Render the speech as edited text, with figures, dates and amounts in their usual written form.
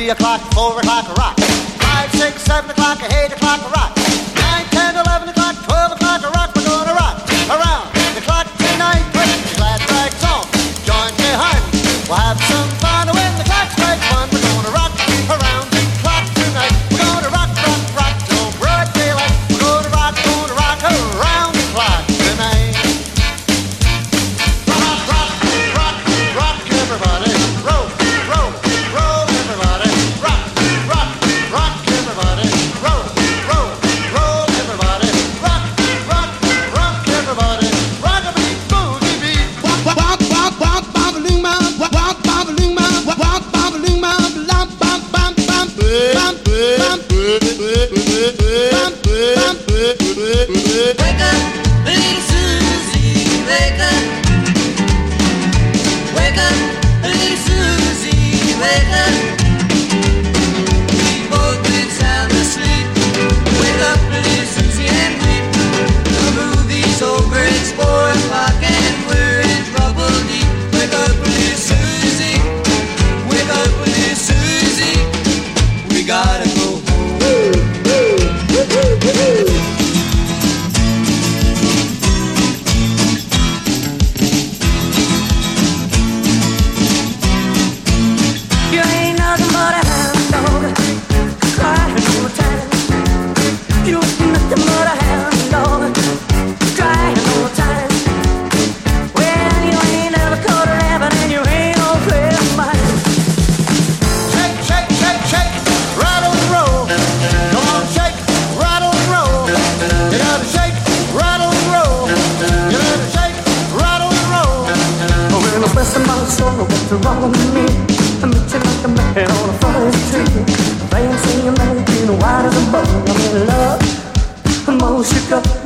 3 o'clock, 4 o'clock, rock. 5, 6, 7 o'clock, 8 o'clock, rock. 9, 10, 11 o'clock, 12 o'clock, rock. We're gonna rock around the clock tonight. Put your glad rags on, join me, honey. We'll have some fun when the clock strikes 1. We're gonna rock around the clock tonight. We're gonna rock, rock, rock till broad daylight. We're gonna rock around the clock tonight. Rock, rock, rock, rock, everybody. Roll, roll, roll, everybody. Rock, rock, rock, everybody. Roll, roll, roll, everybody. Rock, rock, rock, everybody. Rock-a-beat, boogie-beat. Walk, walk, walk, walk, bobbling my, walk, walk, bobbling my, walk, walk, bobbling my, bam, bam, bam, bam, bam, bam, Wake up, little Susie, wake up. Wake up, little Susie, wake up. We both been sound asleep. Wake up, little Susie, and weep. The movie's over, it's 4 o'clock, and we're in trouble deep. Wake up, little Susie, wake up, little Susie. We gotta go home. You ain't nothing but a hound dog, crying all the time. You ain't nothing but a hound dog, crying all the time. Well, you ain't never caught a rabbit and you ain't no friend of mine. Shake, shake, shake, shake, rattle and roll. Come on, shake, rattle and roll. You gotta shake, rattle and roll. You gotta shake, rattle and roll. Oh, when I bless my soul, what's wrong with me? I meet you like a man on a forest tree. Playing, singing, making, white as a bug. I'm in love, I'm all shook up.